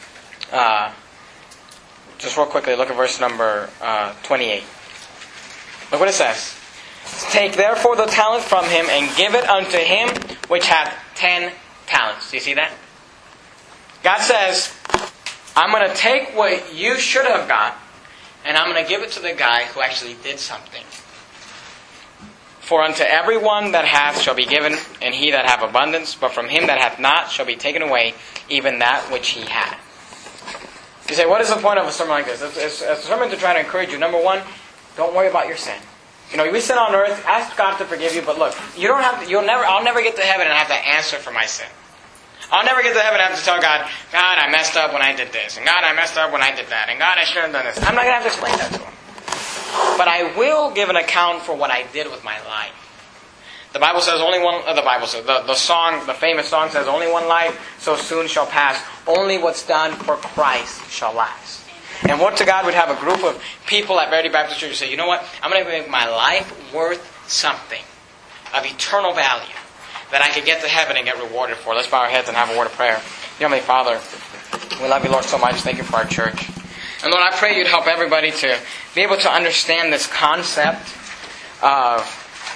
just real quickly, look at verse number 28. Look what it says. Take therefore the talent from him and give it unto him which hath 10 talents. Do you see that? God says, I'm going to take what you should have got and I'm going to give it to the guy who actually did something. For unto everyone that hath shall be given, and he that hath abundance, but from him that hath not shall be taken away even that which he hath. You say, what is the point of a sermon like this? It's a sermon to try to encourage you. Number one, don't worry about your sin. We sin on earth, ask God to forgive you, but look, I'll never get to heaven and have to answer for my sin. I'll never get to heaven and have to tell God, God, I messed up when I did this. And God, I messed up when I did that. And God, I shouldn't have done this. I'm not going to have to explain that to him. But I will give an account for what I did with my life. The Bible says only one, the famous song says, only one life so soon shall pass. Only what's done for Christ shall last. And what to God would have a group of people at Verity Baptist Church who say, you know what? I'm going to make my life worth something of eternal value that I could get to heaven and get rewarded for. Let's bow our heads and have a word of prayer. Dear Heavenly Father, we love you, Lord, so much. Thank you for our church. And Lord, I pray you'd help everybody to be able to understand this concept of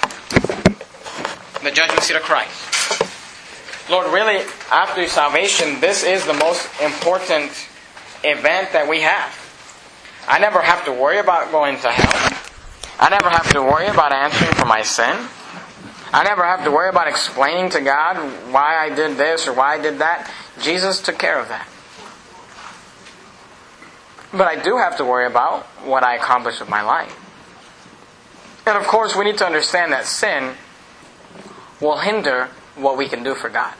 the judgment seat of Christ. Lord, really, after salvation, this is the most important event that we have. I never have to worry about going to hell. I never have to worry about answering for my sin. I never have to worry about explaining to God why I did this or why I did that. Jesus took care of that. But I do have to worry about what I accomplished with my life. And of course, we need to understand that sin will hinder what we can do for God.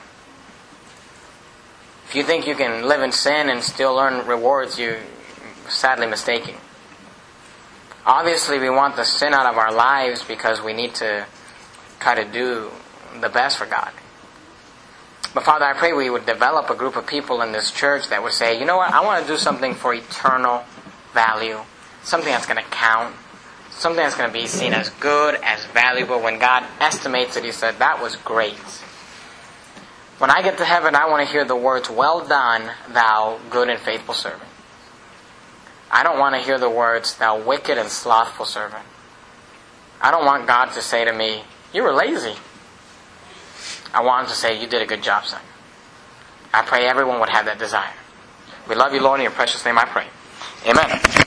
If you think you can live in sin and still earn rewards, you're sadly mistaken. Obviously, we want the sin out of our lives because we need to try to do the best for God. But Father, I pray we would develop a group of people in this church that would say, you know what, I want to do something for eternal value. Something that's going to count. Something that's going to be seen as good, as valuable. When God estimates it, He said, that was great. When I get to heaven, I want to hear the words, well done, thou good and faithful servant. I don't want to hear the words, thou wicked and slothful servant. I don't want God to say to me, you were lazy. I want Him to say, you did a good job, son. I pray everyone would have that desire. We love you, Lord, in your precious name I pray. Amen.